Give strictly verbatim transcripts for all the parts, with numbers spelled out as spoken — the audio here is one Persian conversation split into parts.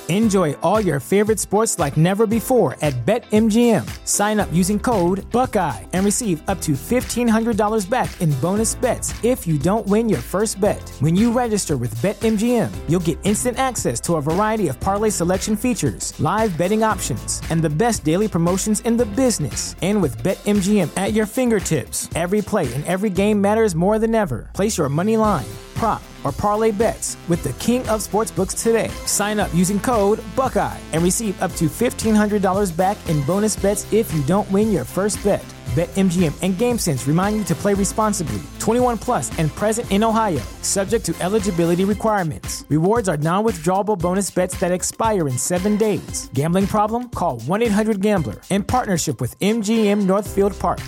Enjoy all your favorite sports like never before at BetMGM. Sign up using code Buckeye and receive up to fifteen hundred dollars back in bonus bets if you don't win your first bet. When you register with BetMGM, you'll get instant access to a variety of parlay selection features, live betting options, and the best daily promotions in the business. And with BetMGM at your fingertips, every play and every game matters more than ever. Place your money line, prop, or parlay bets with the king of sportsbooks today. Sign up using code Buckeye and receive up to fifteen hundred dollars back in bonus bets if you don't win your first bet. BetMGM and GameSense remind you to play responsibly. twenty-one plus and present in Ohio, subject to eligibility requirements. Rewards are non-withdrawable bonus bets that expire in seven days. Gambling problem? Call one eight hundred gambler in partnership with M G M Northfield Park.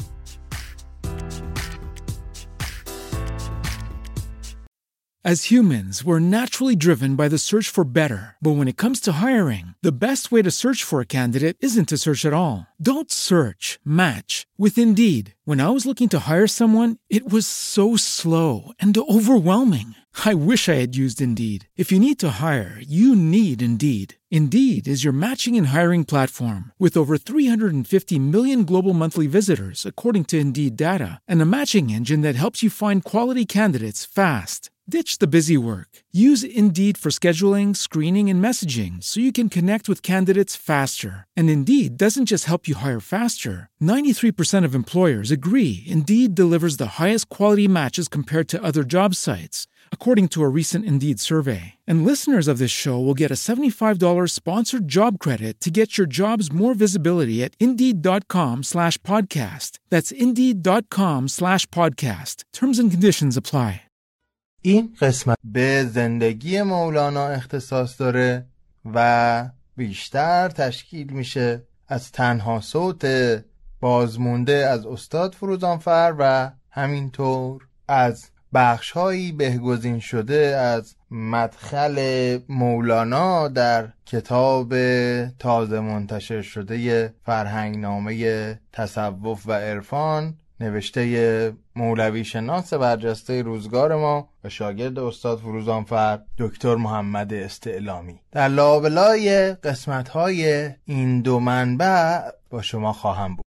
As humans, we're naturally driven by the search for better. But when it comes to hiring, the best way to search for a candidate isn't to search at all. Don't search, match with Indeed. When I was looking to hire someone, it was so slow and overwhelming. I wish I had used Indeed. If you need to hire, you need Indeed. Indeed is your matching and hiring platform with over three hundred fifty million global monthly visitors, according to Indeed data, and a matching engine that helps you find quality candidates fast. Ditch the busy work. Use Indeed for scheduling, screening, and messaging so you can connect with candidates faster. And Indeed doesn't just help you hire faster. ninety-three percent of employers agree Indeed delivers the highest quality matches compared to other job sites, according to a recent Indeed survey. And listeners of this show will get a seventy-five dollars sponsored job credit to get your jobs more visibility at Indeed.com slash podcast. That's Indeed.com slash podcast. Terms and conditions apply. این قسمت به زندگی مولانا اختصاص داره و بیشتر تشکیل میشه از تنها صوت بازمونده از استاد فروزانفر و همینطور از بخش‌هایی بهگزین شده از مدخل مولانا در کتاب تازه منتشر شده فرهنگنامه تصوف و عرفان نوشته مولوی شناس برجسته روزگار ما و شاگرد استاد فروزانفر دکتر محمد استعلامی. در لابلای قسمت‌های این دو منبع با شما خواهم بود.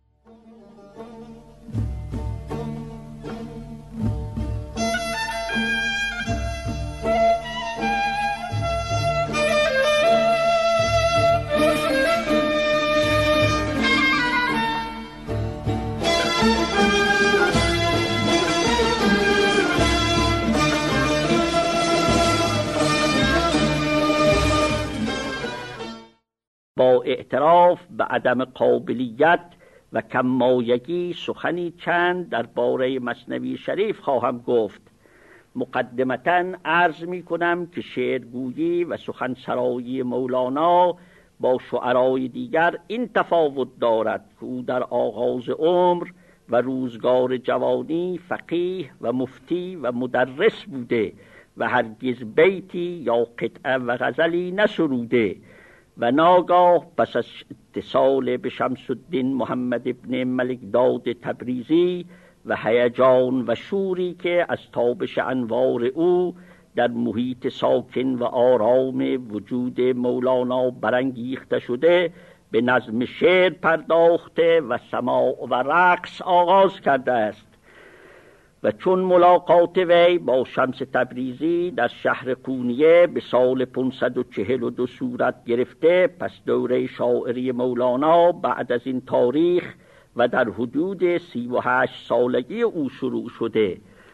با اعتراف به عدم قابلیت و کمایگی سخنی چند درباره مثنوی شریف خواهم گفت. مقدمتاً عرض می کنم که شعرگویی و سخنسرایی مولانا با شعرای دیگر این تفاوت دارد که او در آغاز عمر و روزگار جوانی فقیه و مفتی و مدرس بوده و هرگز بیتی یا قطعه و غزلی نسروده و ناگاه پس از اتصال به شمس الدین محمد ابن ملکداد تبریزی و هیجان و شوری که از تابش انوار او در محیط ساکن و آرام وجود مولانا برانگیخته شده به نظم شعر پرداخته و سماع و رقص آغاز کرده است و چون ملاقات وی با شمس تبریزی در شهر قونیه به سال پانصد و چهل و دو صورت گرفته، پس دوره شاعری مولانا بعد از این تاریخ و در حدود سی و هشت سالگی او شروع شده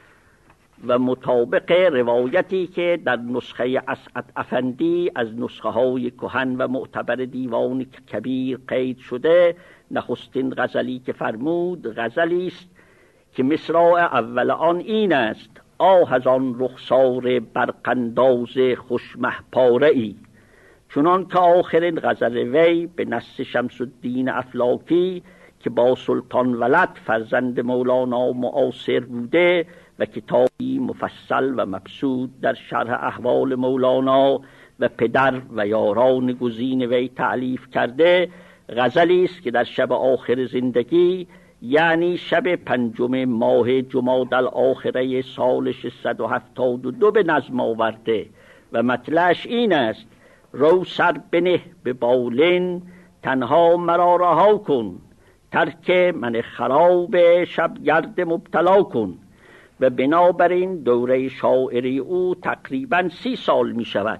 و مطابق روایتی که در نسخه اسعد افندی از نسخه های کهن و معتبر دیوان کبیر قید شده، نخستین غزلی که فرمود غزلی است که مصرع اول آن این است: آه از آن رخسار برقنداز خوشمه پاره ای. چنان که آخرین غزل وی به نص شمس الدین افلاکی که با سلطان ولد فرزند مولانا معاصر بوده و کتابی مفصل و مبسوط در شرح احوال مولانا و پدر و یاران گزین وی تألیف کرده، غزلی است که در شب آخر زندگی، یعنی شب پنجم ماه جمادی الاخره سال ششصد و هفتاد و دو به نظم آورده و مطلعش این است: رو سر بنه به بالین، تنها مرا رها کن، ترک من خراب شبگرد مبتلا کن. و بنابراین دوره شاعری او تقریبا سی سال می شود.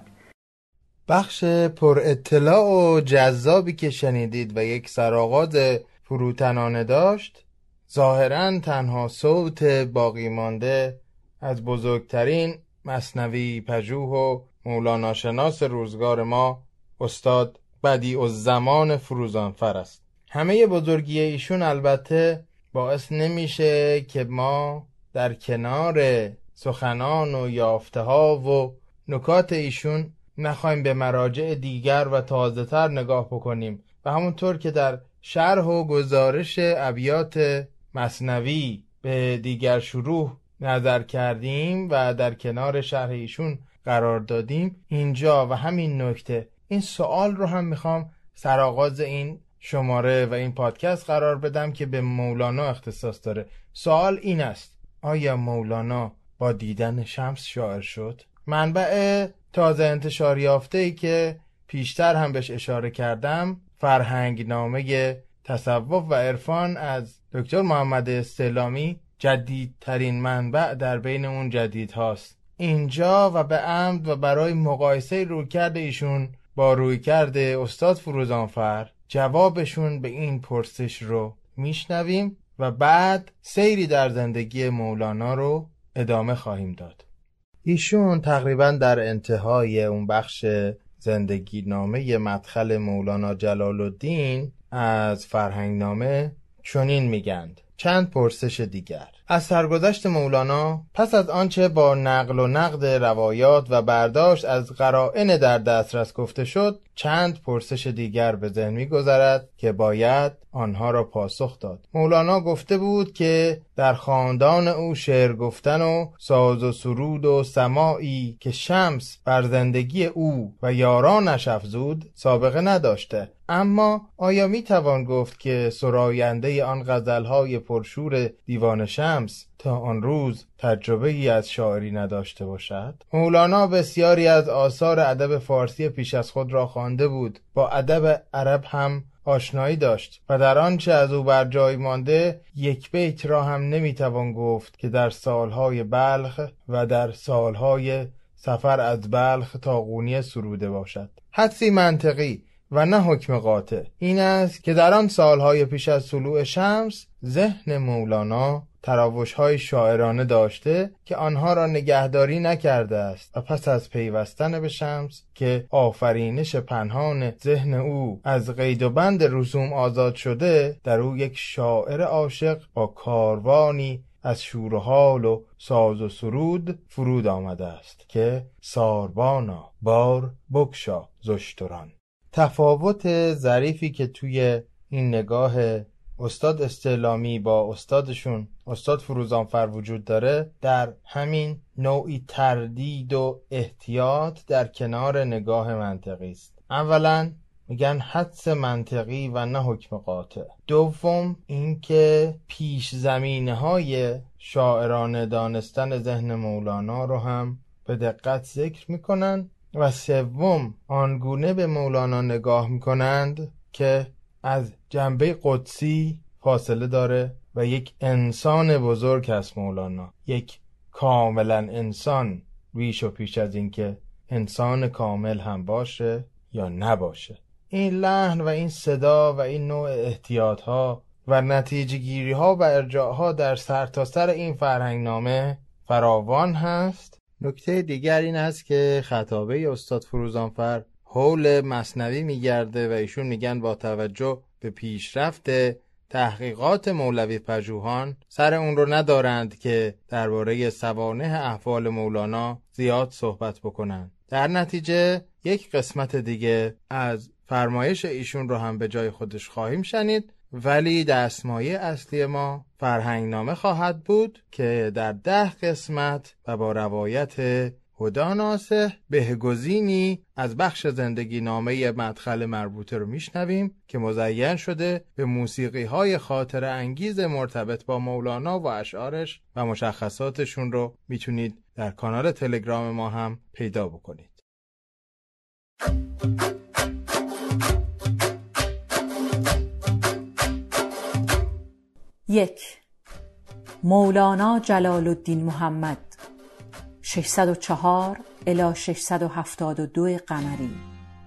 بخش پر اطلاع و جذابی که شنیدید و یک سرآغاز فروتنانه داشت، ظاهراً تنها صوت باقی مانده از بزرگترین مثنوی پژوه و مولانا شناس روزگار ما، استاد بدیع‌الزمان فروزانفر است. همه بزرگی ایشون البته باعث نمیشه که ما در کنار سخنان و یافته ها و نکات ایشون نخواهیم به مراجع دیگر و تازه تر نگاه بکنیم و همونطور که در شرح و گزارش ابیات مثنوی به دیگر شروح نظر کردیم و در کنار شرح ایشون قرار دادیم، اینجا و همین نکته این سوال رو هم میخوام سرآغاز این شماره و این پادکست قرار بدم که به مولانا اختصاص داره. سوال این است: آیا مولانا با دیدن شمس شاعر شد؟ منبع تازه انتشار یافته‌ای که پیشتر هم بهش اشاره کردم، فرهنگ نامه تصوف و عرفان از دکتر محمد استعلامی، جدیدترین منبع در بین اون جدید هاست. اینجا و به عمد و برای مقایسه رویکرد ایشون با رویکرد استاد فروزانفر جوابشون به این پرسش رو میشنویم و بعد سیری در زندگی مولانا رو ادامه خواهیم داد. ایشون تقریبا در انتهای اون بخش زندگی نامه مدخل مولانا جلال الدین از فرهنگ نامه چنین میگند: چند پرسش دیگر. از سرگذشت مولانا پس از آنچه با نقل و نقد روایات و برداشت از قرائن در دسترس گفته شد، چند پرسش دیگر به ذهن می‌گذرد که باید آنها را پاسخ داد. مولانا گفته بود که در خاندان او شعر گفتن و ساز و سرود و سماعی که شمس بر زندگی او و یارانش افزود سابقه نداشته. اما آیا می توان گفت که سراینده آن غزلهای پرشور دیوان شمس تا آن روز تجربه ای از شاعری نداشته باشد؟ مولانا بسیاری از آثار ادب فارسی پیش از خود را خوانده بود، با ادب عرب هم آشنایی داشت و در آنچه از او بر جای مانده یک بیت را هم نمیتوان گفت که در سالهای بلخ و در سالهای سفر از بلخ تا قونیه سروده باشد. حدسی منطقی و نه حکم قاطع این است که در آن سالهای پیش از طلوع شمس ذهن مولانا تراوش‌های شاعرانه داشته که آنها را نگهداری نکرده است و پس از پیوستن به شمس که آفرینش پنهان ذهن او از قید و بند رسوم آزاد شده، در او یک شاعر عاشق با کاروانی از شور و حال و ساز و سرود فرود آمده است که ساربانا بار بگشا زشتران. تفاوت ظریفی که توی این نگاه استاد استعلامی با استادشون استاد فروزانفر وجود داره، در همین نوعی تردید و احتیاط در کنار نگاه منطقی است. اولا میگن حدس منطقی و نه حکم قاطع. دوم اینکه پیش زمینه های شاعرانه دانستن ذهن مولانا رو هم به دقت ذکر میکنن. و سوم آنگونه به مولانا نگاه میکنند که از جنبه قدسی فاصله داره و یک انسان بزرگ هست مولانا، یک کاملا انسان، ریش و پیش از این که انسان کامل هم باشه یا نباشه. این لحن و این صدا و این نوع احتیاط ها و نتیجه گیری ها و ارجاع ها در سرتاسر این فرهنگ نامه فراوان هست. نکته دیگر این است که خطابه استاد فروزانفر حول مثنوی میگرده و ایشون میگن با توجه به پیشرفت تحقیقات مولوی پژوهان سر اون رو ندارند که درباره سوانح احوال مولانا زیاد صحبت بکنن. در نتیجه یک قسمت دیگه از فرمایش ایشون رو هم به جای خودش خواهیم شنید، ولی دستمایه اصلی ما فرهنگ نامه خواهد بود که در ده قسمت و با روایت هدی ناصح بهگزینی از بخش زندگی نامه مدخل مربوطه رو میشنویم که مزین شده به موسیقی های خاطر انگیز مرتبط با مولانا و اشعارش و مشخصاتشون رو میتونید در کانال تلگرام ما هم پیدا بکنید. یک. مولانا جلال الدین محمد ششصد و چهار الی ششصد و هفتاد و دو قمری.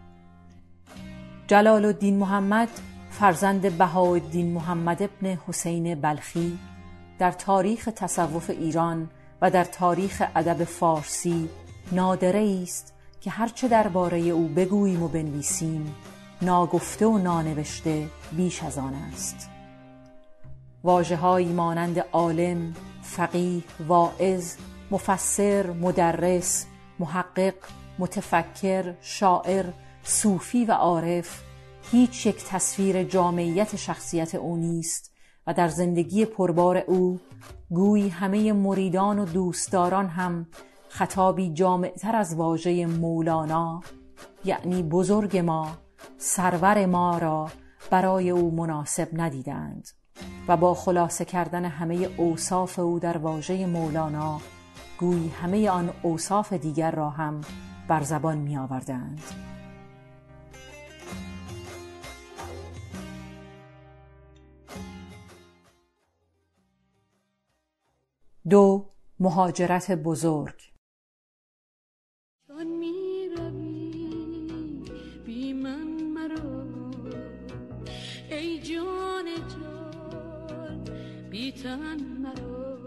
جلال الدین محمد فرزند بهاءالدین محمد ابن حسین بلخی در تاریخ تصوف ایران و در تاریخ ادب فارسی نادره است که هرچه درباره او بگوییم و بنویسیم ناگفته و نانوشته بیش از آن است. واژه‌هایی مانند عالم، فقیه، واعظ، مفسر، مدرس، محقق، متفکر، شاعر، صوفی و عارف هیچ یک تصویر جامعیت شخصیت او نیست و در زندگی پربار او گویی همه مریدان و دوستداران هم خطابی جامعتر از واژه مولانا، یعنی بزرگ ما، سرور ما را برای او مناسب ندیدند و با خلاصه کردن همه اوصاف او در واژه مولانا گویی همه آن اوصاف دیگر را هم بر زبان می آوردند. دو. مهاجرت بزرگ. چون می روی بی من مرو ای جان جان بی تن مرو.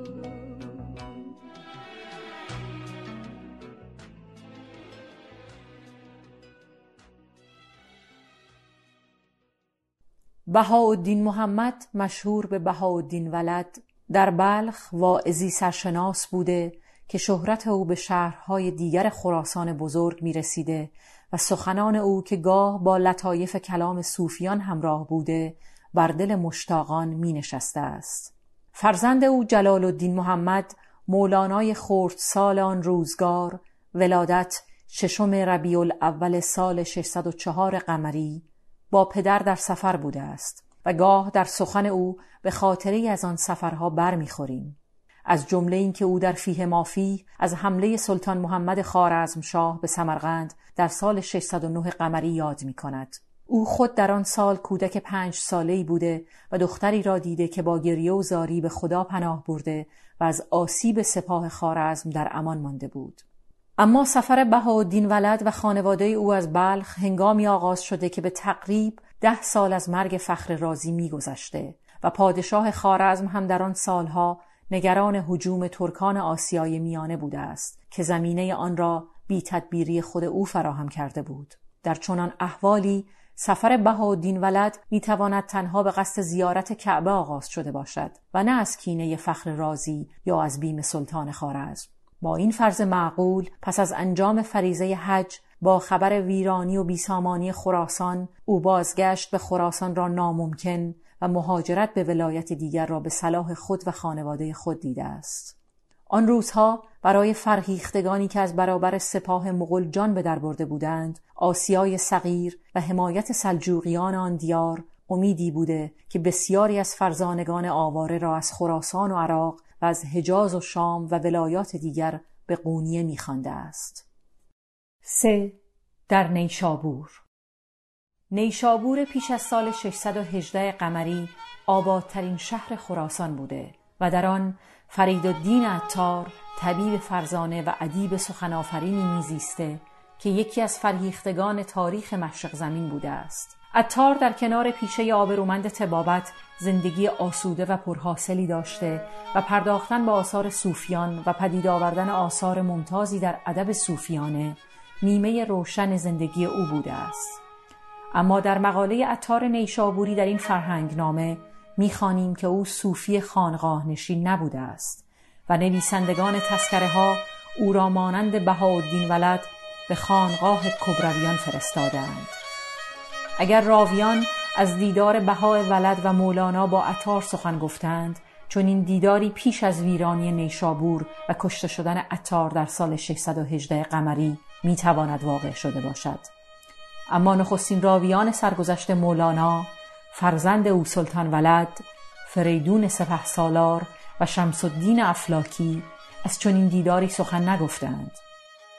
بهاءالدین محمد مشهور به بهاءالدین ولد در بلخ واعظی سرشناس بوده که شهرت او به شهرهای دیگر خراسان بزرگ می رسیده و سخنان او که گاه با لطایف کلام صوفیان همراه بوده بر دل مشتاقان می نشسته است. فرزند او جلال الدین محمد مولانای خردسال آن روزگار ولادت ششم ربیع الاول سال ششصد و چهار قمری با پدر در سفر بوده است و گاه در سخن او به خاطری از آن سفرها بر می‌خوریم. از جمله این که او در فیه مافی از حمله سلطان محمد خوارزمشاه به سمرقند در سال ششصد و نه قمری یاد می‌کند. او خود در آن سال کودک پنج ساله‌ای بوده و دختری را دیده که با گریه و زاری به خدا پناه برده و از آسیب سپاه خوارزم در امان مانده بود. اما سفر بهاءالدین ولد و خانواده او از بلخ هنگامی آغاز شده که به تقریب ده سال از مرگ فخر رازی می گذشته و پادشاه خوارزم هم در آن سالها نگران هجوم ترکان آسیای میانه بوده است که زمینه آن را بی تدبیری خود او فراهم کرده بود. در چنان احوالی سفر بهاءالدین ولد می تواند تنها به قصد زیارت کعبه آغاز شده باشد و نه از کینه فخر رازی یا از بیم سلطان خوارزم. با این فرض معقول پس از انجام فریضه حج با خبر ویرانی و بیسامانی خراسان او بازگشت به خراسان را ناممکن و مهاجرت به ولایت دیگر را به صلاح خود و خانواده خود دیده است. آن روزها برای فرهیختگانی که از برابر سپاه مغول جان به در برده بودند آسیای صغیر و حمایت سلجوقیان آن دیار امیدی بوده که بسیاری از فرزانگان آواره را از خراسان و عراق و از حجاز و شام و ولایات دیگر به قونیه می‌خوانده است. سه. در نیشابور. نیشابور پیش از سال ششصد و هجده قمری آبادترین شهر خراسان بوده و در آن فریدالدین عطار طبیب فرزانه و ادیب سخنآفرینی میزیسته که یکی از فرهیختگان تاریخ مشرق زمین بوده است. عطار در کنار پیشه آبرومند طبابت زندگی آسوده و پرحاصلی داشته و پرداختن به آثار صوفیان و پدید آوردن آثار ممتازی در ادب صوفیانه نیمه روشن زندگی او بوده است. اما در مقاله عطار نیشابوری در این فرهنگنامه می‌خوانیم که او صوفی خانقاه نشین نبوده است و نویسندگان تذکره ها او را مانند بهاءالدین ولد به خانقاه کبرویان فرستادند. اگر راویان از دیدار بهاء ولد و مولانا با عطار سخن گفتند، چون این دیداری پیش از ویرانی نیشابور و کشته شدن عطار در سال ششصد و هجده قمری میتواند واقع شده باشد. اما نخستین راویان سرگذشت مولانا، فرزند او سلطان ولد، فریدون سپهسالار و شمس الدین افلاکی از چنین دیداری سخن نگفتند.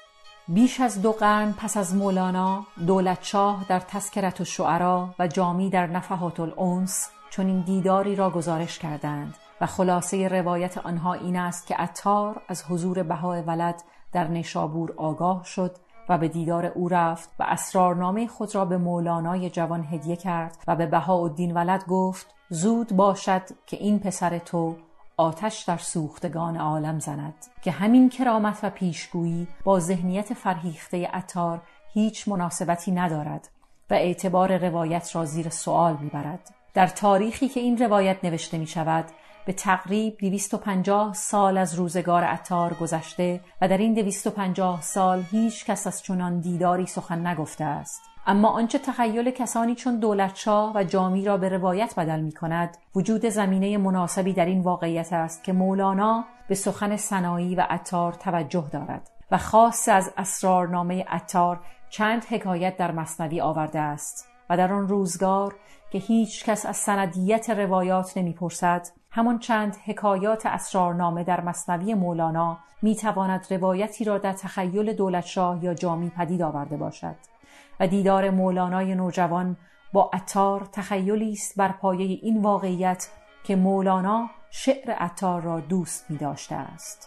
بیش از دو قرن پس از مولانا، دولتشاه در تذکرة الشعراء و جامی در نفحات الانس چنین دیداری را گزارش کردند و خلاصه روایت آنها این است که عطار از حضور بهاءولد در نیشابور آگاه شد و به دیدار او رفت و اسرارنامه خود را به مولانای جوان هدیه کرد و به بهاءالدین ولد گفت زود باشد که این پسر تو آتش در سوختگان عالم زند، که همین کرامت و پیشگویی با ذهنیت فرهیخته عطار هیچ مناسبتی ندارد و اعتبار روایت را زیر سوال میبرد. در تاریخی که این روایت نوشته می شود به تقریب دویست و پنجاه سال از روزگار عطار گذشته و در این دویست و پنجاه سال هیچ کس از چنان دیداری سخن نگفته است. اما آنچه تخیل کسانی چون دولتشاه و جامی را به روایت بدل می کند وجود زمینه مناسبی در این واقعیت است که مولانا به سخن سنایی و عطار توجه دارد و خاص از اسرارنامه عطار چند حکایت در مثنوی آورده است و در آن روزگار که هیچ کس از سندیت روایات نمی پرسد، همان چند حکایات اسرارنامه در مثنوی مولانا می تواند روایتی را در تخیل دولتشاه یا جامی پدید آورده باشد و دیدار مولانای نوجوان با عطار تخیلی است بر پایه این واقعیت که مولانا شعر عطار را دوست می داشته است.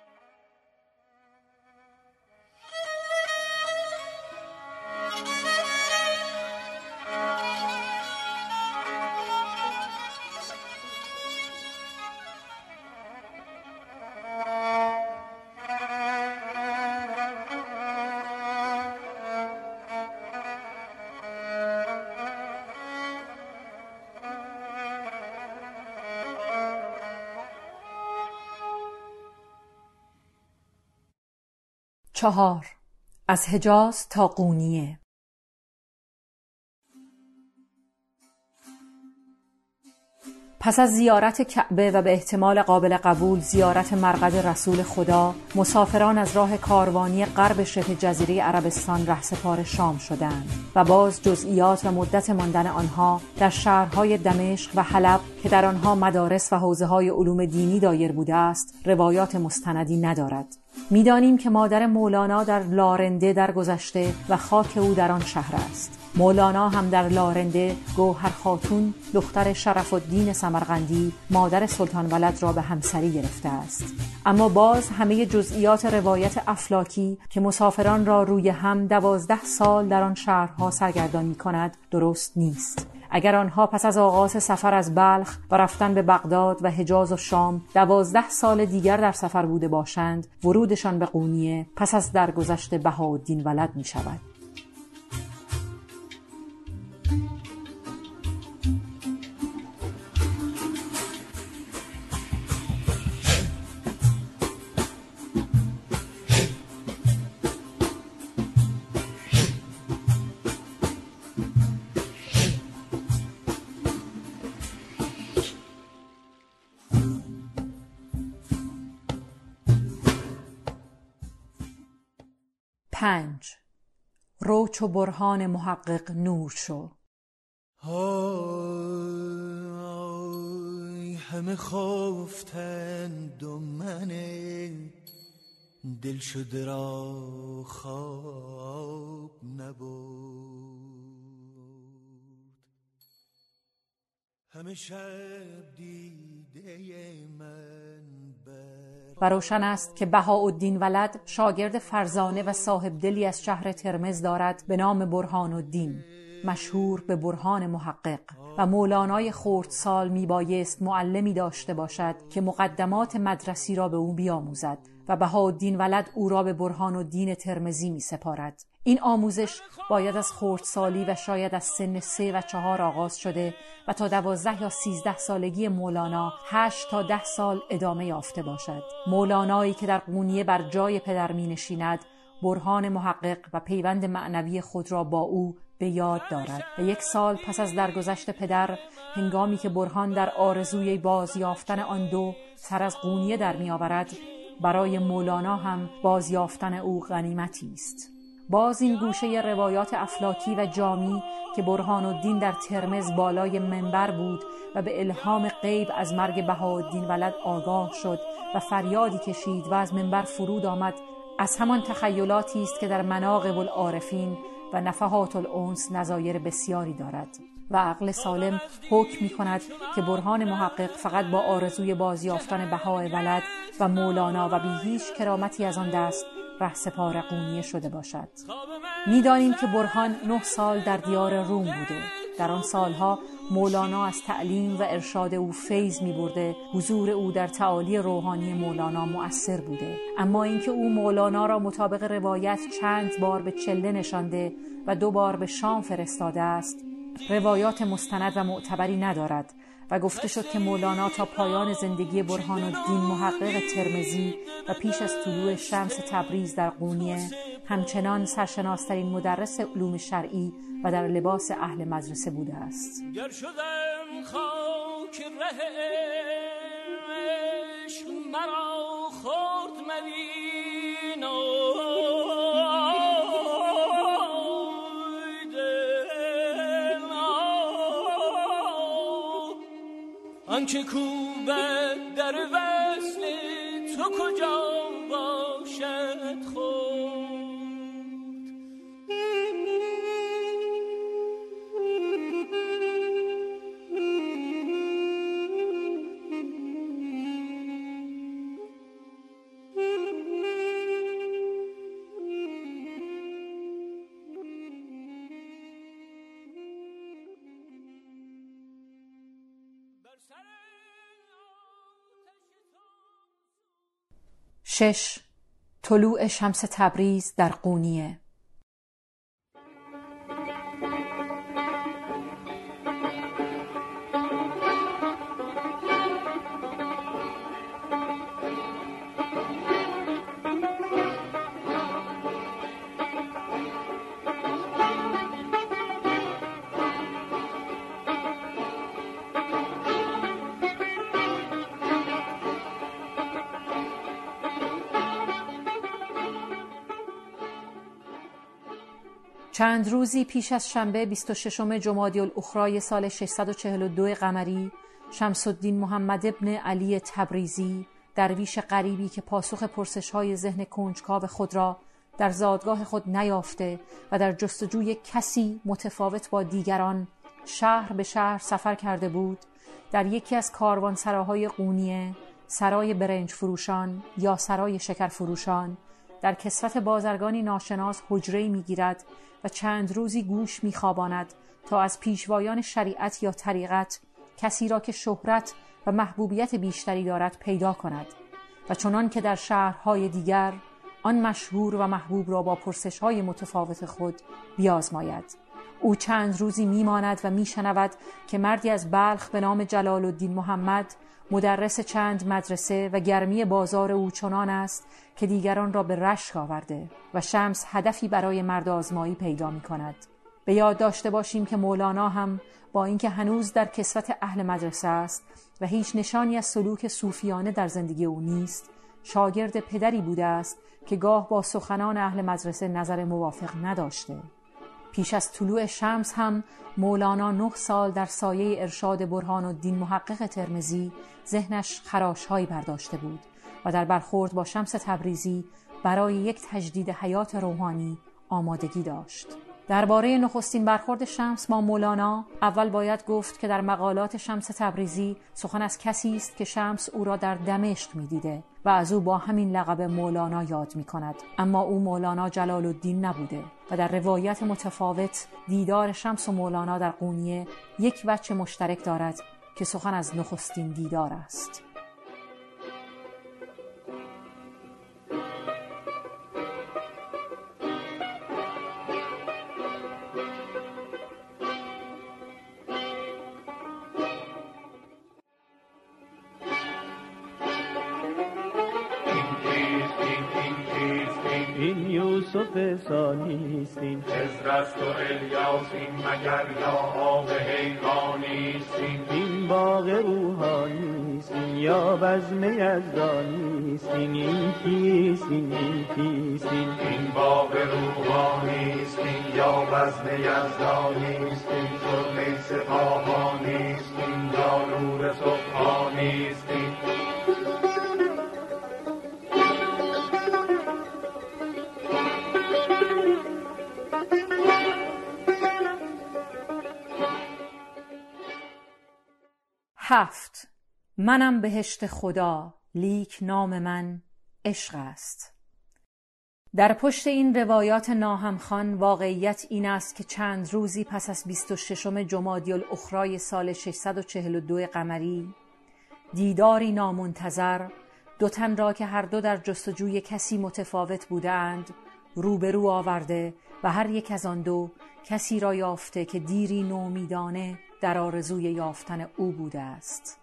چهار. از حجاز تا قونیه. پس از زیارت کعبه و به احتمال قابل قبول زیارت مرقد رسول خدا، مسافران از راه کاروانی غرب شبه جزیره عربستان رهسپار شام شدند و باز جزئیات و مدت ماندن آنها در شهرهای دمشق و حلب که در آنها مدارس و حوزه‌های علوم دینی دایر بوده است، روایات مستندی ندارد. می‌دانیم که مادر مولانا در لارنده درگذشته و خاک او در آن شهر است. مولانا هم در لارنده گوهر خاتون دختر شرف الدین سمرقندی مادر سلطان ولد را به همسری گرفته است. اما باز همه جزئیات روایت افلاکی که مسافران را روی هم دوازده سال در آن شهرها سرگردانی کند درست نیست. اگر آنها پس از آغاز سفر از بلخ و رفتن به بغداد و حجاز و شام دوازده سال دیگر در سفر بوده باشند، ورودشان به قونیه پس از درگذشت بهاءالدین ولد می شود. پنج. رو چو برهان محقق نور شو. آی همه خفتند و من دل شده را خواب نبود، همه شب دیده من و روشن است که بهاءالدین ولد شاگرد فرزانه و صاحب دلی از شهر ترمز دارد به نام برهان الدین، مشهور به برهان محقق، و مولانای خردسال می بایست معلمی داشته باشد که مقدمات مدرسی را به او بیاموزد و بهاءالدین ولد او را به برهان الدین ترمزی می سپارد. این آموزش باید از خردسالی و شاید از سن سه و چهار آغاز شده و تا دوازده یا سیزده سالگی مولانا هشت تا ده سال ادامه یافته باشد. مولانایی که در قونیه بر جای پدر می نشیند، برهان محقق و پیوند معنوی خود را با او به یاد دارد و یک سال پس از درگذشت پدر، هنگامی که برهان در آرزوی بازیافتن آن دو سر از قونیه در می آورد، برای مولانا هم بازیافتن او غنیمتی است. باز این گوشه روایات افلاکی و جامی که برهان الدین در ترمز بالای منبر بود و به الهام غیب از مرگ بهاءالدین ولد آگاه شد و فریادی کشید و از منبر فرود آمد از همان تخیلاتی است که در مناقب العارفین و نفحات الانس نظایر بسیاری دارد و عقل سالم حکم می کند که برهان محقق فقط با آرزوی بازیافتن بهای ولد و مولانا و بی هیچ کرامتی از آن دست رهسپار قونیه شده باشد. می دانیم که برهان نه سال در دیار روم بوده. در آن سالها مولانا از تعلیم و ارشاد او فیض می برده، حضور او در تعالی روحانی مولانا مؤثر بوده. اما اینکه او مولانا را مطابق روایت چند بار به چله نشانده و دو بار به شام فرستاده است، روایات مستند و معتبری ندارد و گفته شد که مولانا تا پایان زندگی برهان الدین محقق ترمذی و پیش از طلوع شمس تبریز در قونیه همچنان سرشناسترین مدرس علوم شرعی و در لباس اهل مدرسه بوده است. گر شدم خاک ره عشق مرا خورد مبین آنچه کوبد در وصل تو کجا باشد خود. شش. طلوع شمس تبریز در قونیه. چند روزی پیش از شنبه بیست و ششم جمادی الاخری سال ششصد و چهل و دو قمری، شمس الدین محمد ابن علی تبریزی، درویش غریبی که پاسخ پرسش‌های ذهن کنجکاو خود را در زادگاه خود نیافته و در جستجوی کسی متفاوت با دیگران شهر به شهر سفر کرده بود، در یکی از کاروانسراهای قونیه، سرای برنج فروشان یا سرای شکر فروشان، در کسوت بازرگانی ناشناس حجره‌ای می‌گیرد و چند روزی گوش می‌خواباند تا از پیشوایان شریعت یا طریقت کسی را که شهرت و محبوبیت بیشتری دارد پیدا کند و چنان که در شهرهای دیگر آن مشهور و محبوب را با پرسش‌های متفاوت خود بیازماید. او چند روزی می‌ماند و می‌شنود که مردی از بلخ به نام جلال الدین محمد، مدرس چند مدرسه و گرمی بازار او چنان است که دیگران را به رشک آورده و شمس هدفی برای مرد آزمایی پیدا می کند. به یاد داشته باشیم که مولانا هم با اینکه هنوز در کسوت اهل مدرسه است و هیچ نشانی از سلوک صوفیانه در زندگی او نیست، شاگرد پدری بوده است که گاه با سخنان اهل مدرسه نظر موافق نداشته. پیش از طلوع شمس هم مولانا نه سال در سایه ارشاد برهان الدین محقق ترمذی ذهنش خراش‌هایی برداشته بود و در برخورد با شمس تبریزی برای یک تجدید حیات روحانی آمادگی داشت. درباره نخستین برخورد شمس با مولانا اول باید گفت که در مقالات شمس تبریزی سخن از کسی است که شمس او را در دمشق می‌دیده و از او با همین لقب مولانا یاد می‌کند، اما او مولانا جلال الدین نبوده و در روایت متفاوت دیدار شمس و مولانا در قونیه یک وجه مشترک دارد که سخن از نخستین دیدار است. این یوسف ثانیست، این خضر است و الیاس، این مگر یا آب حیوانیست، این باغ روحانیست، این یا بزم یزدانیست، این این کیست، این این کیست، این باغ روحانیست، این یا بزم یزدانیست، این ظلم سپاهانیست، این یا نور سبحانیست. هفت. منم بهشت خدا، لیک نام من عشق است. در پشت این روایات ناهمخوان واقعیت این است که چند روزی پس از بیست و ششم جمادی الاخری سال ششصد و چهل و دو قمری، دیداری نامنتظر دو تن را که هر دو در جستجوی کسی متفاوت بودند روبرو آورده و هر یک از آن دو کسی را یافته که دیری نومیدانه در آرزوی یافتن او بوده است.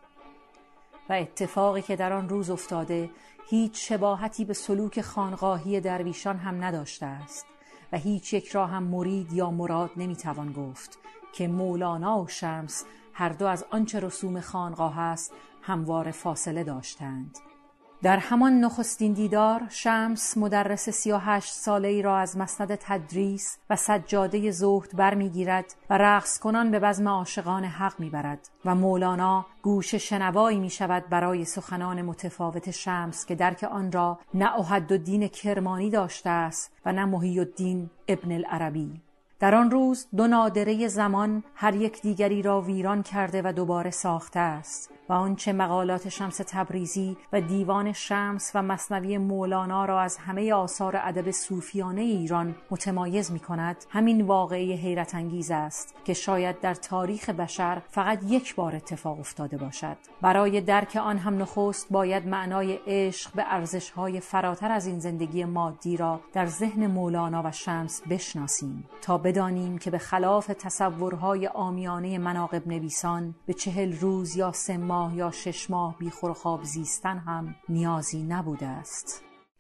و اتفاقی که در آن روز افتاده هیچ شباهتی به سلوک خانقاهی درویشان هم نداشته است و هیچ یک را هم مرید یا مراد نمیتوان گفت که مولانا و شمس هر دو از آنچه رسوم خانقاه است همواره فاصله داشتند. در همان نخستین دیدار شمس مدرس سی و هشت ساله ای را از مسند تدریس و سجاده زهد برمیگیرد و رقص کنان به بزم عاشقان حق میبرد و مولانا گوش شنوایی می شود برای سخنان متفاوت شمس که درک آن را نه احدالدین کرمانی داشته است و نه محی الدین ابن العربی. در آن روز دو نادره زمان هر یک دیگری را ویران کرده و دوباره ساخته است و آنچه مقالات شمس تبریزی و دیوان شمس و مثنوی مولانا را از همه آثار ادب صوفیانه ایران متمایز می کند همین واقعه حیرت انگیز است که شاید در تاریخ بشر فقط یک بار اتفاق افتاده باشد. برای درک آن هم نخست باید معنای عشق به ارزش‌های فراتر از این زندگی مادی را در ذهن مولانا و شمس بشناسیم تا بدانیم که به خلاف تصورهای عامیانه مناقب نویسان به چهل روز یا سه ماه یا شش ماه بیخور و خواب زیستن هم نیازی نبوده است.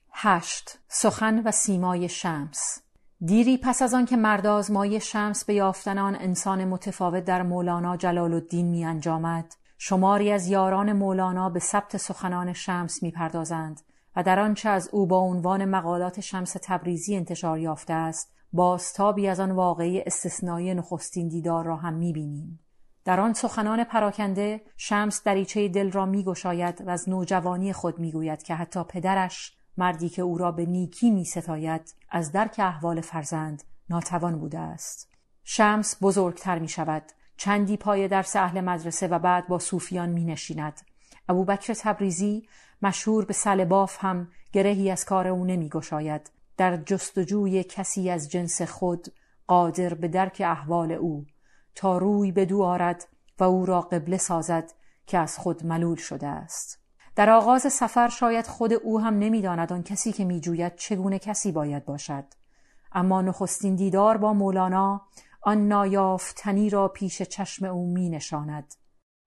هشت. سخن و سیمای شمس. دیری پس از آن که مرد آزمایی شمس به یافتن آن انسان متفاوت در مولانا جلال الدین می انجامد، شماری از یاران مولانا به ثبت سخنان شمس می پردازند و در آنچه از او با عنوان مقالات شمس تبریزی انتشار یافته است بازتابی از آن واقعی استثنایی نخستین دیدار را هم می بینیم. در آن سخنان پراکنده شمس دریچه دل را می گشاید و از نوجوانی خود می گوید که حتی پدرش، مردی که او را به نیکی می ستاید، از درک احوال فرزند ناتوان بوده است. شمس بزرگتر می شود، چندی پای درس اهل مدرسه و بعد با صوفیان می نشیند. ابوبکر تبریزی مشهور به سلباف هم گرهی از کار او نمی گشاید، در جستجوی کسی از جنس خود قادر به درک احوال او تا روی به دو آرد و او را قبله سازد که از خود ملول شده است. در آغاز سفر شاید خود او هم نمی‌داند آن کسی که می‌جوید چگونه کسی باید باشد، اما نخستین دیدار با مولانا آن نایافتنی را پیش چشم او می‌نشاند.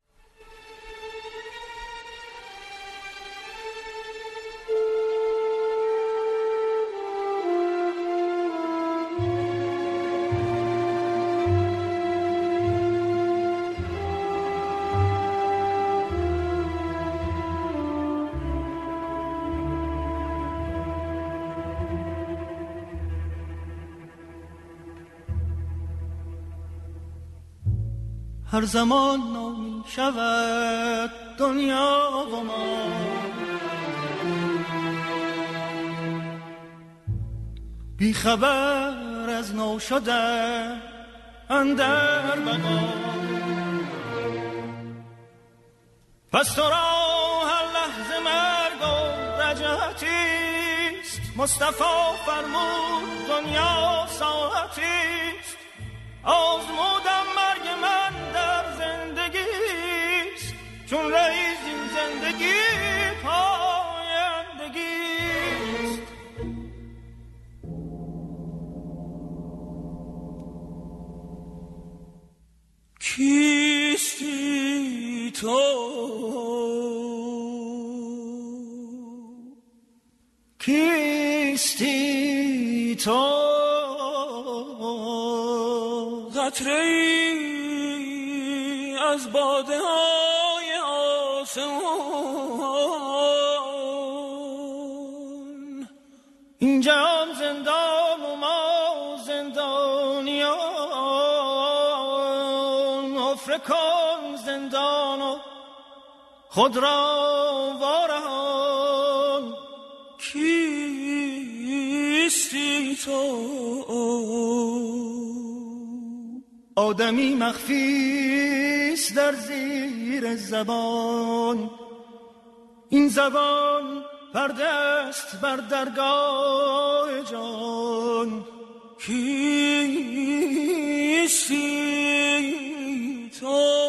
هر زمان نو شود دنیا و ما، بی خبر از نو شده اندر بقا. پس تو را هر لحظه مرگ و رجعتیست، مصطفی فرمود دنیا ساعتیست. آزمودم مرگ من در زندگیست، چون رئیس این زندگی پایندگیست. کیستی تو کیستی تو قطره‌ای از باده های آسمان. این جهان زندان و ما زندانیان، حفره کن زندان و خود را وارهان. کیستی تو آدمی مخفیست در زیر زبان، این زبان پرده است بر درگاه جان. کیستی تو؟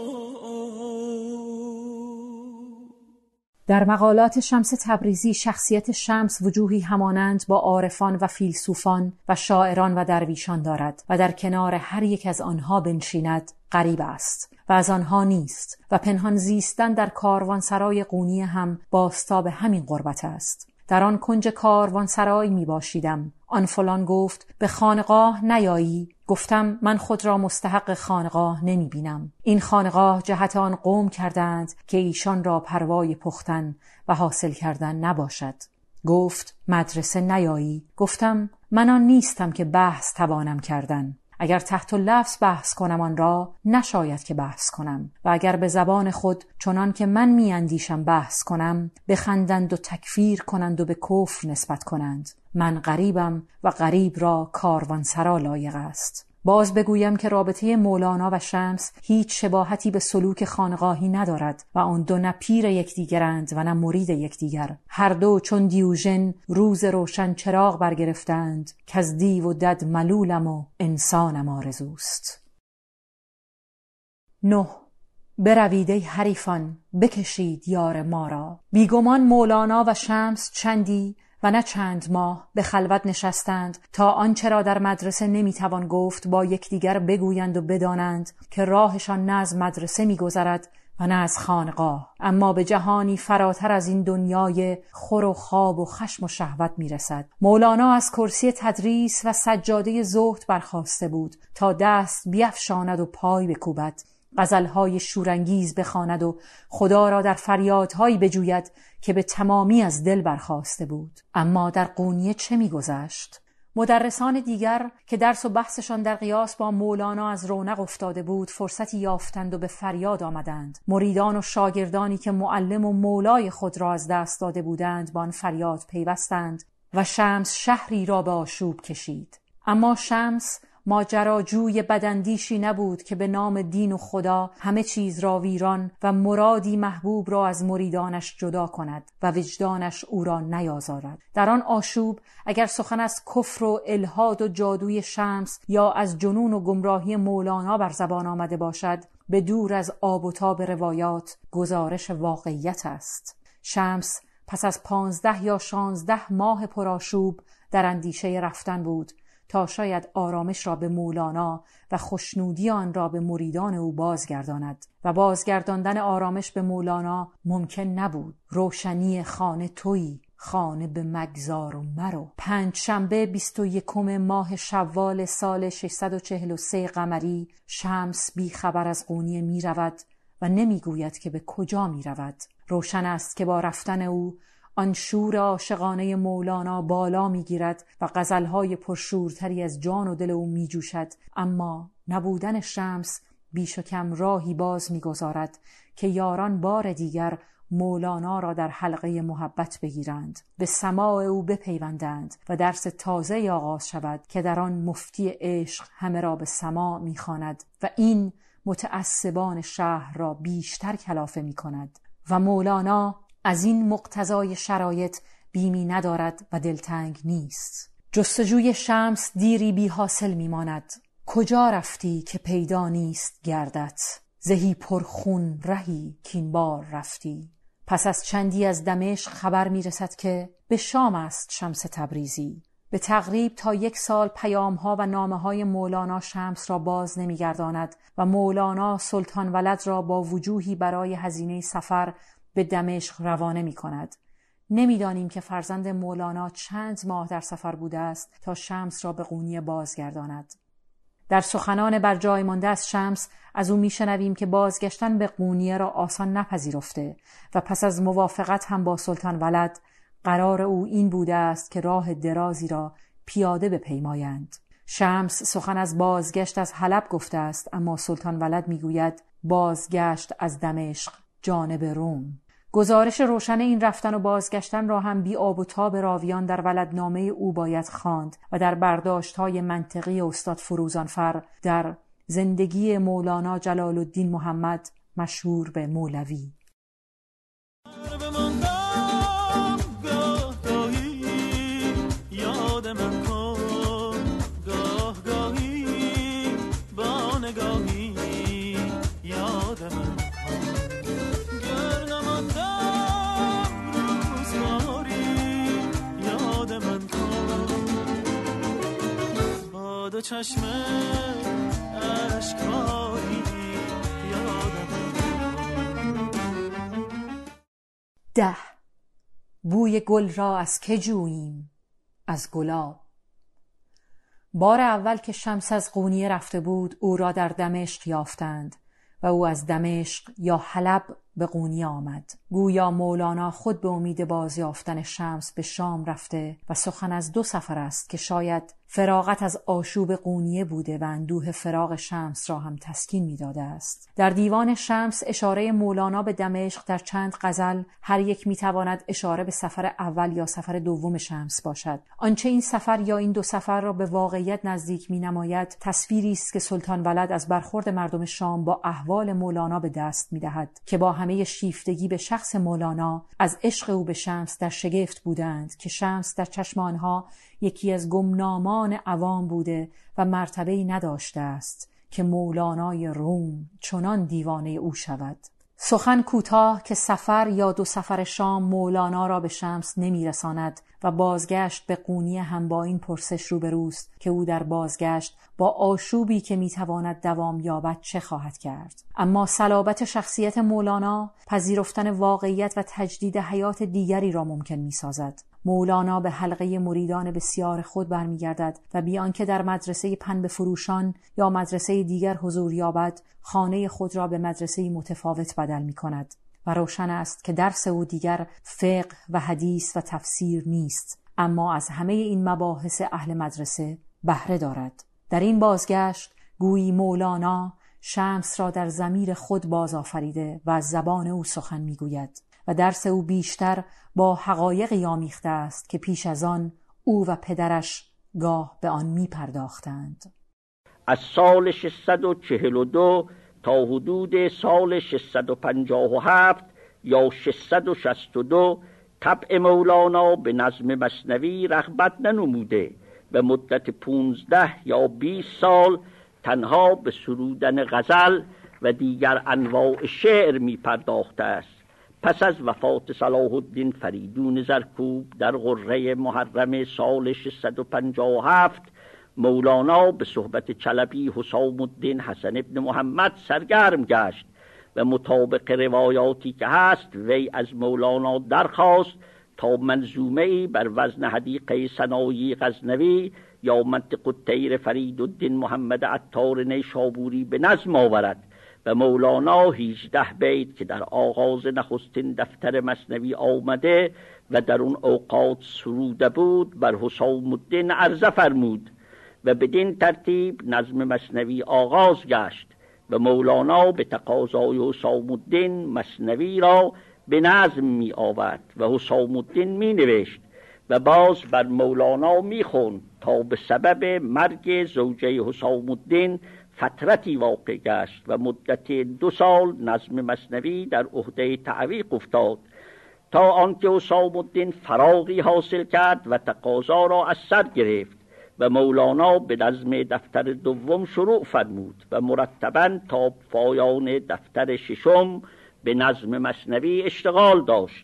در مقالات شمس تبریزی شخصیت شمس وجوهی همانند با عارفان و فیلسوفان و شاعران و درویشان دارد و در کنار هر یک از آنها بنشیند غریب است و از آنها نیست و پنهان زیستن در کاروانسرای قونیه هم بازتاب همین غربت است. در آن کنج کاروانسرای می باشیدم. آن فلان گفت به خانقاه نیایی؟ گفتم من خود را مستحق خانقاه نمی بینم. این خانقاه جهت آن قوم کردند که ایشان را پروای پختن و حاصل کردن نباشد. گفت مدرسه نیایی؟ گفتم من آن نیستم که بحث توانم کردن. اگر تحت لفظ بحث کنم آن را نشاید که بحث کنم و اگر به زبان خود چنان که من می اندیشم بحث کنم بخندند و تکفیر کنند و به کفر نسبت کنند. من غریبم و غریب را کاروانسرا لایق است. باز بگویم که رابطه مولانا و شمس هیچ شباهتی به سلوک خانقاهی ندارد و آن دو نه پیر یکدیگرند و نه مرید یکدیگر. هر دو چون دیوژن روز روشن چراغ برگرفتند که از دیو و دد ملولم و انسانم آرزوست. نه بروید ای حریفان بکشید یار ما را. بیگمان مولانا و شمس چندی و نه چند ماه به خلوت نشستند تا آنچه را در مدرسه نمیتوان گفت با یکدیگر بگویند و بدانند که راهشان نه از مدرسه میگذرد و نه از خانقاه، اما به جهانی فراتر از این دنیای خور و خواب و خشم و شهوت میرسد. مولانا از کرسی تدریس و سجاده زهد برخاسته بود تا دست بیفشاند و پای بکوبد، غزلهای شورانگیز بخواند و خدا را در فریادهایی بجوید که به تمامی از دل برخاسته بود. اما در قونیه چه می‌گذشت؟ مدرسان دیگر که درس و بحثشان در قیاس با مولانا از رونق افتاده بود فرصتی یافتند و به فریاد آمدند. مریدان و شاگردانی که معلم و مولای خود را از دست داده بودند با آن فریاد پیوستند و شمس شهری را به آشوب کشید. اما شمس ماجراجوی بداندیشی نبود که به نام دین و خدا همه چیز را ویران و مرادی محبوب را از مریدانش جدا کند و وجدانش او را نیازارد. در آن آشوب اگر سخن از کفر و الحاد و جادوی شمس یا از جنون و گمراهی مولانا بر زبان آمده باشد، به دور از آب و تاب روایات گزارش واقعیت است. شمس پس از پانزده یا شانزده ماه پرآشوب در اندیشه رفتن بود تا شاید آرامش را به مولانا و خوشنودی آن را به مریدان او بازگرداند و بازگرداندن آرامش به مولانا ممکن نبود. روشنی خانه تویی، خانه به مگذار و مرو. پنج شنبه بیست و یکم ماه شوال سال ششصد و چهل و سه قمری شمس بی خبر از قونیه می رود و نمی گوید که به کجا می رود. روشن است که با رفتن او آن شور عاشقانه مولانا بالا میگیرد و غزلهای پرشورتری از جان و دل او میجوشد، اما نبودن شمس بیش و کم راهی باز میگذارد که یاران بار دیگر مولانا را در حلقه محبت بگیرند، به سماع او بپیوندند و درس تازه آغاز شود که در آن مفتی عشق همه را به سماع میخواند و این متعصبان شهر را بیشتر کلافه میکند و مولانا از این مقتضای شرایط بیمی ندارد و دلتنگ نیست. جستجوی شمس دیری بی حاصل میماند. کجا رفتی که پیدا نیست گردت؟ زهی پرخون رهی کین بار رفتی. پس از چندی از دمشق خبر میرسد که به شام است شمس تبریزی. به تقریب تا یک سال پیامها و نامه‌های مولانا شمس را باز نمیگرداند و مولانا سلطان ولد را با وجوهی برای هزینه سفر به دمشق روانه می کند. نمیدانیم که فرزند مولانا چند ماه در سفر بوده است تا شمس را به قونیه بازگرداند. در سخنان بر جای مانده از شمس از او میشنویم که بازگشتن به قونیه را آسان نپذیرفته و پس از موافقت هم با سلطان ولد قرار او این بوده است که راه درازی را پیاده بپیمایند. شمس سخن از بازگشت از حلب گفته است، اما سلطان ولد میگوید بازگشت از دمشق جانب روم. گزارش روشن این رفتن و بازگشتن را هم بی آب و تاب راویان در ولدنامه او باید خواند و در برداشت‌های منطقی استاد فروزانفر در زندگی مولانا جلال الدین محمد مشهور به مولوی. چشم اشکایی یادم. ده. بوی گل را از که جوییم؟ از گلاب. بار اول که شمس از قونیه رفته بود او را در دمشق یافتند و او از دمشق یا حلب به قونیه آمد. گویا مولانا خود به امید بازیافتن شمس به شام رفته و سخن از دو سفر است که شاید فراغت از آشوب قونیه بوده و اندوه فراق شمس را هم تسکین می‌داده است. در دیوان شمس اشاره مولانا به دمشق در چند غزل هر یک می‌تواند اشاره به سفر اول یا سفر دوم شمس باشد. آنچه این سفر یا این دو سفر را به واقعیت نزدیک می‌نماید تصویری است که سلطان ولد از برخورد مردم شام با احوال مولانا به دست می‌دهد که با همه شیفتگی به شخص مولانا از عشق او به شمس در شگفت بودند که شمس در چشم آنها یکی از گمنامان عوام بوده و مرتبه‌ای نداشته است که مولانای روم چنان دیوانه او شود. سخن کوتاه که سفر یا دو سفر شام مولانا را به شمس نمیرساند و بازگشت به قونیه هم با این پرسش روبروست که او در بازگشت با آشوبی که میتواند دوام یابد چه خواهد کرد. اما صلابت شخصیت مولانا پذیرفتن واقعیت و تجدید حیات دیگری را ممکن میسازد. مولانا به حلقه مریدان بسیار خود برمیگردد و بیان که در مدرسه پنبه فروشان یا مدرسه دیگر حضور یابد خانه خود را به مدرسه متفاوت بدل می کند و روشن است که درس او دیگر فقه و حدیث و تفسیر نیست، اما از همه این مباحث اهل مدرسه بهره دارد. در این بازگشت گویی مولانا شمس را در ضمیر خود باز آفریده و از زبان او سخن می گوید و درس او بیشتر با حقایقی آمیخته است که پیش از آن او و پدرش گاه به آن می پرداختند. از سال ششصد و چهل و دو تا حدود سال ششصد و پنجاه و هفت یا ششصد و شصت و دو طبع مولانا به نظم مثنوی رغبت ننموده و مدت پونزده یا بیست سال تنها به سرودن غزل و دیگر انواع شعر می پرداخته است. پس از وفات صلاح الدین فریدون زرکوب در غره محرم سال ششصد و پنجاه و هفت مولانا به صحبت چلبی حسام الدین حسن ابن محمد سرگرم گشت و مطابق روایاتی که هست وی از مولانا درخواست تا منظومه‌ای بر وزن حدیقه ثنایی غزنوی یا منطق الطیر فرید الدین محمد عطار نیشابوری به نظم آورد و مولانا هجده بیت که در آغاز نخستین دفتر مثنوی آمده و در اون اوقات سروده بود بر حسام الدین عرضه فرمود و بدین ترتیب نظم مثنوی آغاز گشت و مولانا به تقاضای حسام الدین مثنوی را به نظم می آورد و حسام الدین می نوشت و باز بر مولانا می خوند تا به سبب مرگ زوجه حسام الدین فترتی واقع گشت و مدت دو سال نظم مثنوی در عهده تعویق افتاد تا آنکه حسام الدین فراغی حاصل کرد و تقاضا را از سر گرفت و مولانا به نظم دفتر دوم شروع فرمود و مرتباً تا پایان دفتر ششم به نظم مثنوی اشتغال داشت.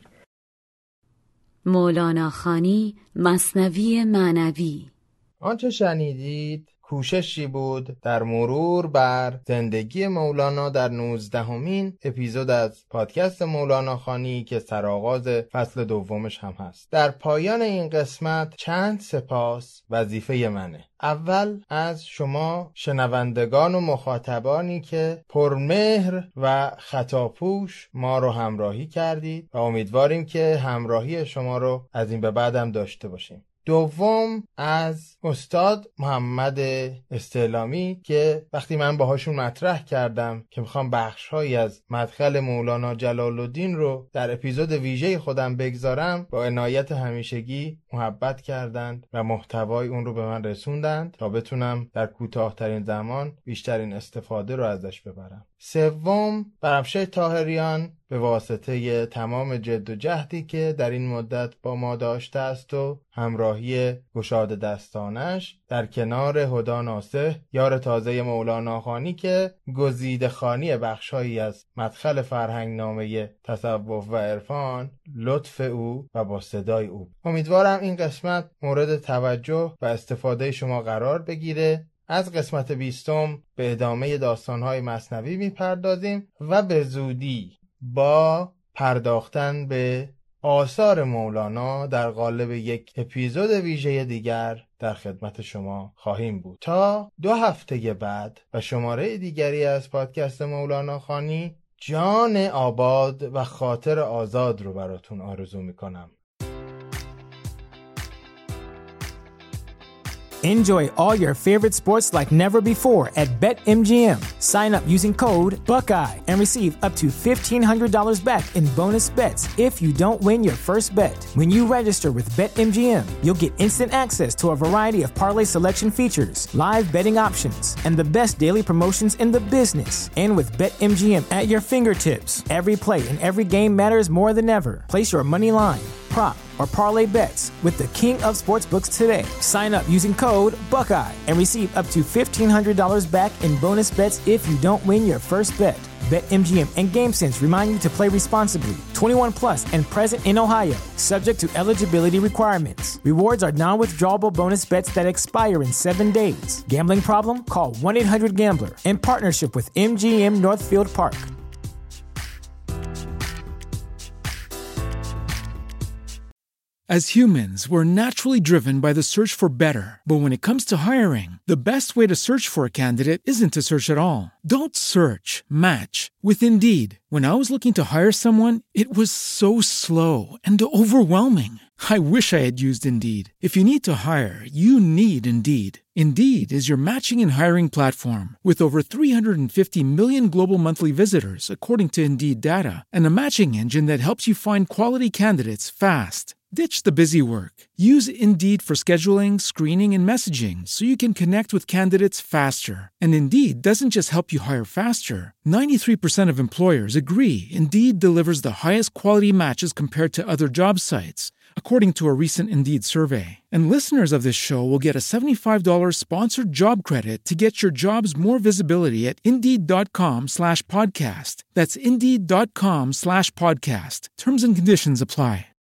مولانا خوانی مثنوی معنوی. آنچه شنیدید کوششی بود در مرور بر زندگی مولانا در نوزدهمین اپیزود از پادکست مولانا خوانی که سرآغاز فصل دومش هم هست. در پایان این قسمت چند سپاس وظیفه منه. اول از شما شنوندگان و مخاطبانی که پرمهر و خطاپوش ما رو همراهی کردید و امیدواریم که همراهی شما رو از این به بعد هم داشته باشیم. دوم از استاد محمد استعلامی که وقتی من باهاشون مطرح کردم که میخوام بخش‌هایی از مدخل مولانا جلال الدین رو در اپیزود ویژه خودم بگذارم، با عنایت همیشگی محبت کردند و محتوای اون رو به من رسوندند تا بتونم در کوتاه‌ترین زمان بیشترین استفاده رو ازش ببرم. سوم، بنفشه طاهریان به واسطه تمام جد و جهدی که در این مدت با ما داشته است و همراهی گشاد دستانش در کنار هدا ناصح، یار تازه مولانا خوانی که گزیده خوانی بخشایی از مدخل فرهنگ نامه تصوف و عرفان، لطف او و با صدای او. امیدوارم این قسمت مورد توجه و استفاده شما قرار بگیره. از قسمت بیستم به ادامه داستان‌های مثنوی می‌پردازیم و به زودی با پرداختن به آثار مولانا در قالب یک اپیزود ویژه دیگر در خدمت شما خواهیم بود. تا دو هفته بعد و شماره دیگری از پادکست مولانا خوانی، جان آباد و خاطر آزاد رو براتون آرزو می‌کنم. Enjoy all your favorite sports like never before at BetMGM. Sign up using code Buckeye and receive up to fifteen hundred dollars back in bonus bets if you don't win your first bet. When you register with BetMGM, you'll get instant access to a variety of parlay selection features, live betting options, and the best daily promotions in the business. And with BetMGM at your fingertips, every play and every game matters more than ever. Place your money line, prop, or parlay bets with the king of sportsbooks today. Sign up using code Buckeye and receive up to fifteen hundred dollars back in bonus bets if you don't win your first bet. BetMGM and GameSense remind you to play responsibly. twenty-one plus and present in Ohio, subject to eligibility requirements. Rewards are non-withdrawable bonus bets that expire in seven days. Gambling problem? Call one eight hundred gambler in partnership with M G M Northfield Park. As humans, we're naturally driven by the search for better. But when it comes to hiring, the best way to search for a candidate isn't to search at all. Don't search, match with Indeed. When I was looking to hire someone, it was so slow and overwhelming. I wish I had used Indeed. If you need to hire, you need Indeed. Indeed is your matching and hiring platform with over three hundred fifty million global monthly visitors, according to Indeed data, and a matching engine that helps you find quality candidates fast. Ditch the busy work. Use Indeed for scheduling, screening, and messaging so you can connect with candidates faster. And Indeed doesn't just help you hire faster. ninety-three percent of employers agree Indeed delivers the highest quality matches compared to other job sites, according to a recent Indeed survey. And listeners of this show will get a seventy-five dollars sponsored job credit to get your jobs more visibility at Indeed.com slash podcast. That's Indeed.com slash podcast. Terms and conditions apply.